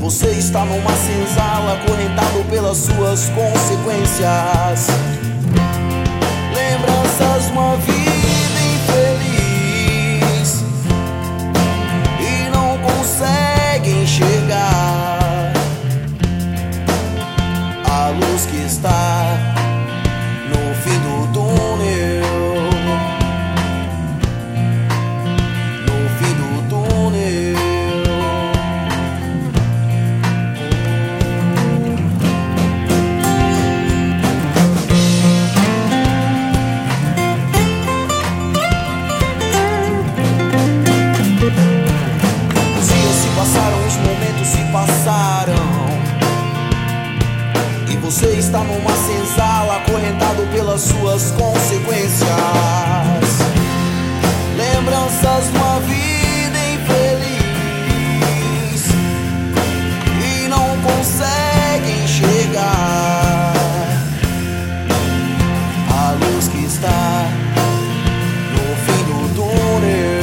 Você está numa senzala, acorrentado pelas suas consequências. Lembranças de uma vida infeliz e não consegue enxergar a luz que está no fim do túnel. No fim do túnel. Os momentos se passaram e você está numa senzala, acorrentado pelas suas consequências. Lembranças de uma vida infeliz e não consegue enxergar a luz que está no fim do túnel.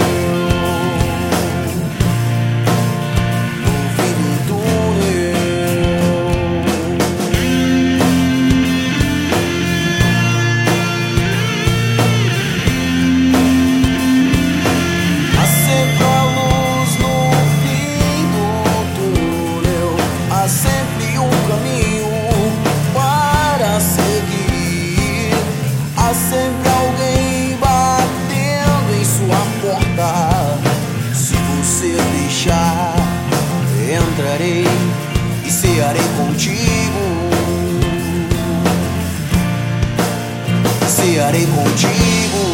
Sempre alguém batendo em sua porta. Se você deixar, entrarei e cearei contigo. Cearei contigo.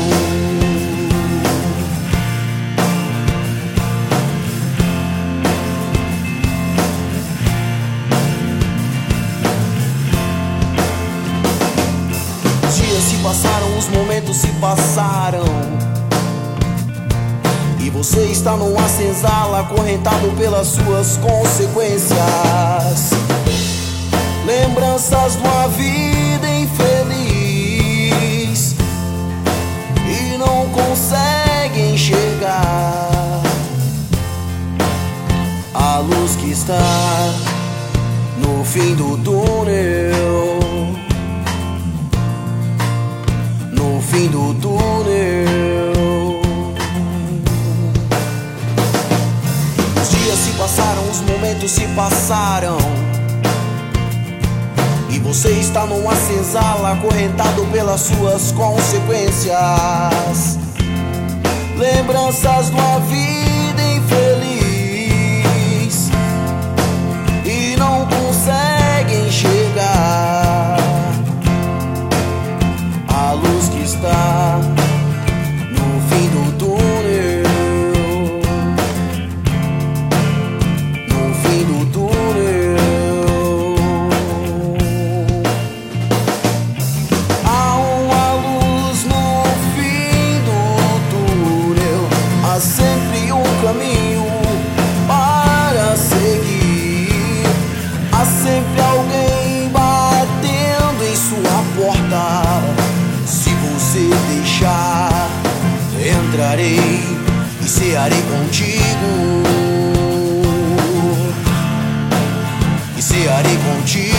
Se passaram, os momentos se passaram e você está numa senzala, acorrentado pelas suas consequências. Lembranças de uma vida infeliz e não consegue enxergar a luz que está no fim do túnel. No fim do túnel. Os dias se passaram, os momentos se passaram e você está numa senzala, acorrentado pelas suas consequências. Lembranças de uma vida infeliz e não consegue enxergar a luz que está no fim do túnel. No fim do túnel. Há uma luz no fim do túnel. Há sempre um caminho para seguir. Há sempre alguém batendo em sua porta. Se você deixar, entrarei e cearei contigo. E cearei contigo.